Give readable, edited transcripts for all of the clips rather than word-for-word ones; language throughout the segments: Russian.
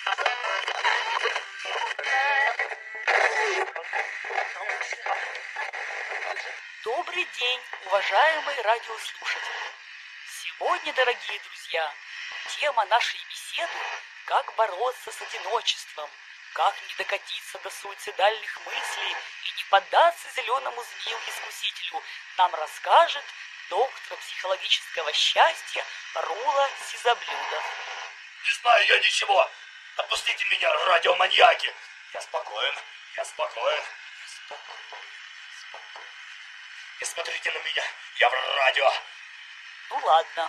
Добрый день, уважаемые радиослушатели! Сегодня, дорогие друзья, тема нашей беседы – как бороться с одиночеством, как не докатиться до суицидальных мыслей и не поддаться зеленому змею-искусителю, нам расскажет доктор психологического счастья Рула Сизоблюдов. Не знаю я ничего. Отпустите меня, радиоманьяки. Я спокоен. Не смотрите на меня, я в радио. Ну ладно.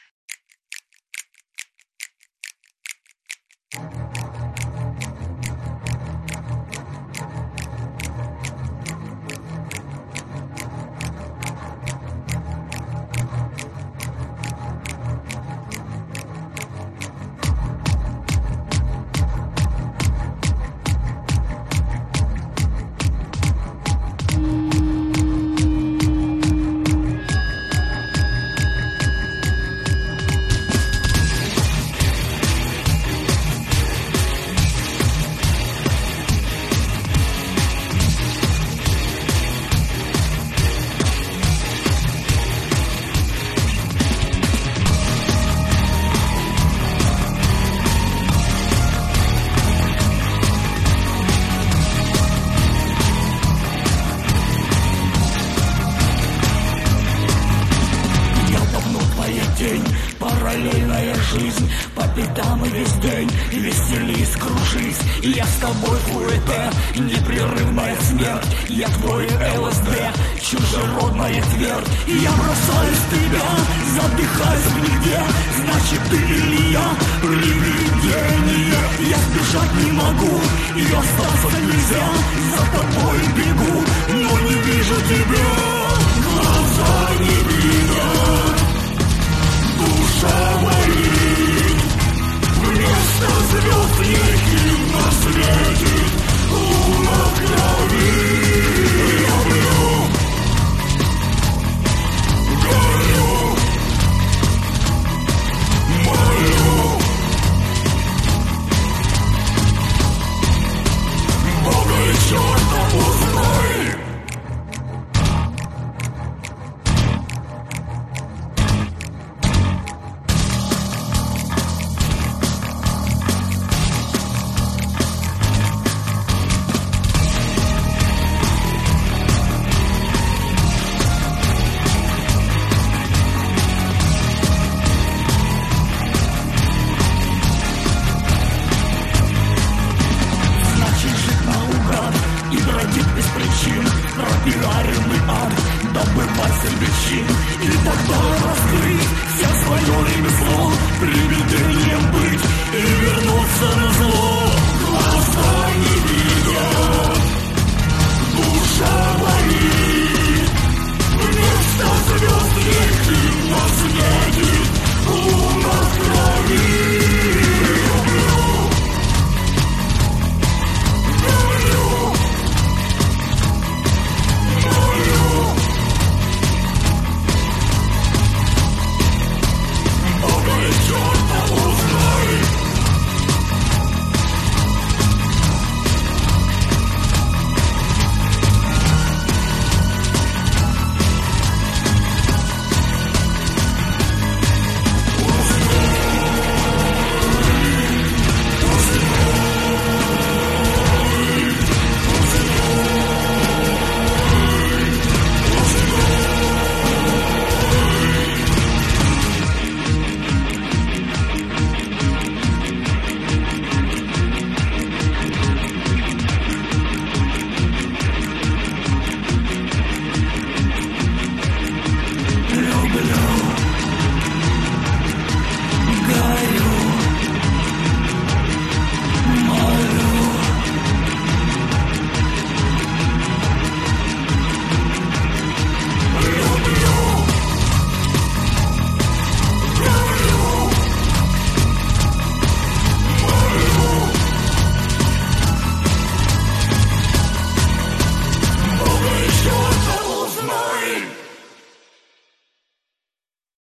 Параллельная жизнь, по пятам и весь день, веселись, кружись. Я с тобой ФУЭТ, непрерывная смерть. Я твой ЛСД, чужеродная твердь. Я бросаюсь в тебя, задыхаюсь в нигде. Значит ты или я, привидение. Я сбежать не могу, и остаться нельзя. За тобой бегу, но не вижу тебя. Глаза не видят, душа моя.